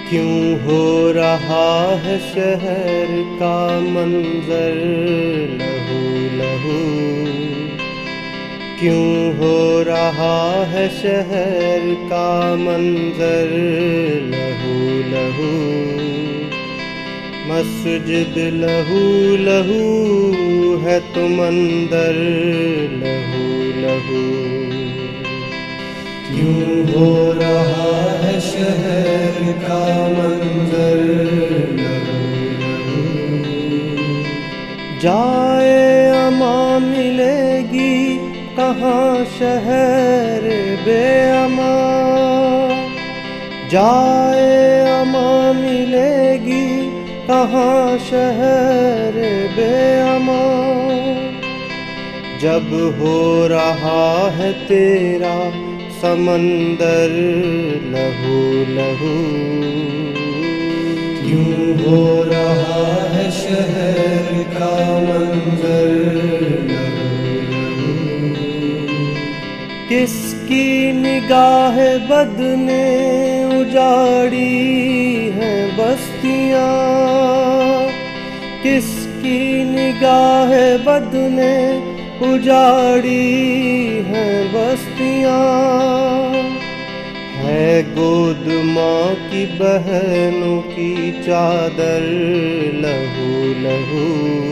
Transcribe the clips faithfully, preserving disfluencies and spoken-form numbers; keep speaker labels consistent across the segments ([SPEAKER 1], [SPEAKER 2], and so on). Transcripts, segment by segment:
[SPEAKER 1] क्यों हो रहा है शहर का मंजर लहू लहू, क्यों हो रहा है शहर का मंजर लहू लहू। मस्जिद लहू लहू है तुम अंदर लहू लहू।
[SPEAKER 2] क्यों हो रहा है शहर का मंजर लहू लहू।
[SPEAKER 1] जाए अमा मिलेगी कहाँ शहर बेअमा, जाए अमा मिलेगी कहाँ शहर बेअमा। जब हो रहा है तेरा समंदर लहू लहू।
[SPEAKER 2] क्यों हो रहा है शहर का मंजर लहू लहू।
[SPEAKER 1] किसकी निगाह बद ने उजाड़ी हैं बस्तियाँ, किसकी निगाह बद ने उजाड़ी हैं बस्तियाँ। है गोद माँ की बहनों की चादर लहू लहू।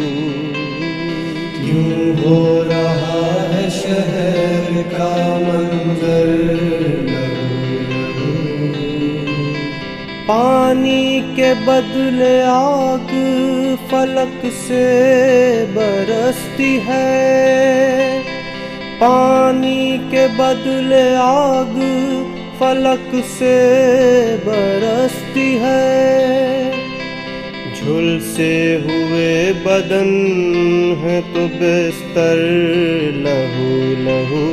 [SPEAKER 2] क्यों हो रहा है शहर का मंजर लहू लहू।
[SPEAKER 1] पानी के बदले आग फलक से बरसती है, पानी के बदले आग फलक से बरसती है। झुलसे हुए बदन है तो बिस्तर लहू लहू।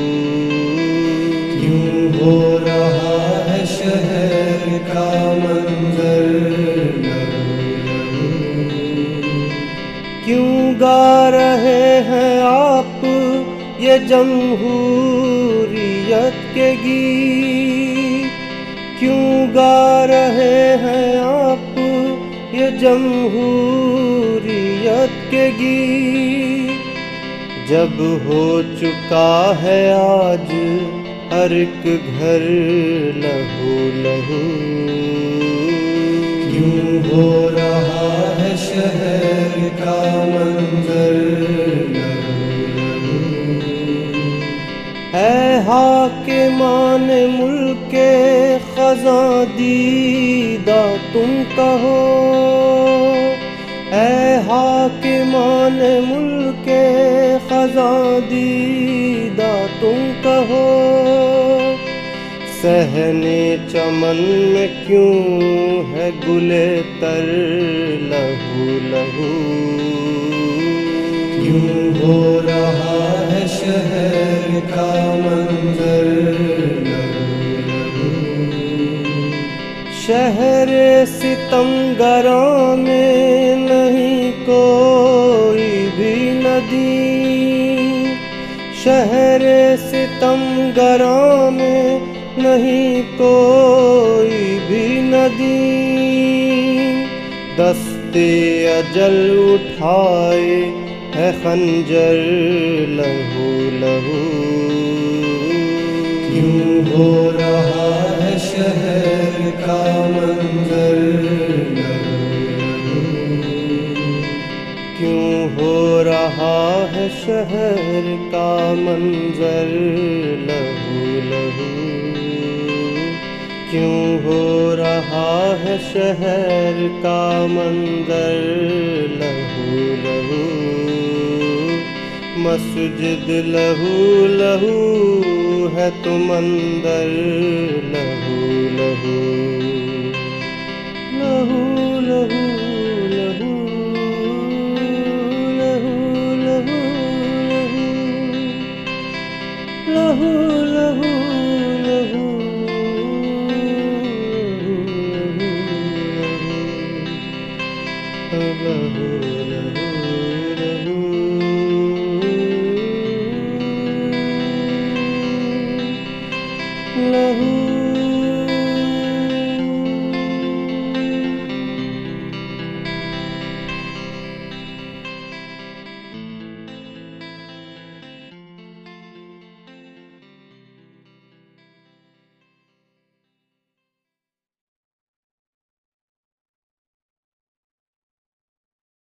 [SPEAKER 2] क्यों हो रहा है शहर का मंजर लहू लहू।
[SPEAKER 1] क्यों गा रहे हैं आप ये जमहूरियत के गीत, क्यों गा रहे हैं आप ये जमहूरियत के गीत। जब हो चुका है आज हर एक घर लहू लहू।
[SPEAKER 2] क्यों हो रहा है शहर का मंजर लहू लहू।
[SPEAKER 1] है हाकिमान मुल्क ख़ज़ां दीदा तुम कहो, है हाकिमान मुल्क ख़ज़ां दीदा तुम कहो। सहने चमन में क्यों है गुले तर लहू लहू।
[SPEAKER 2] क्यों हो रहा है शहर का मंजर लहू लहू।
[SPEAKER 1] शहर सितमगरों में नहीं कोई भी नदी, शहर सितमगरों में नहीं कोई भी नदी। दस्ते अजल उठाए है खंजर लहू लहू।
[SPEAKER 2] क्यों हो रहा है शहर का मंजर लहू लहू।
[SPEAKER 1] क्यों हो रहा है शहर का मंजर लहू लहू। क्यों हो रहा है शहर का मंजर लहू लहू। मस्जिद लहू लहू है तुम अंदर लहू लहू लहू लहू।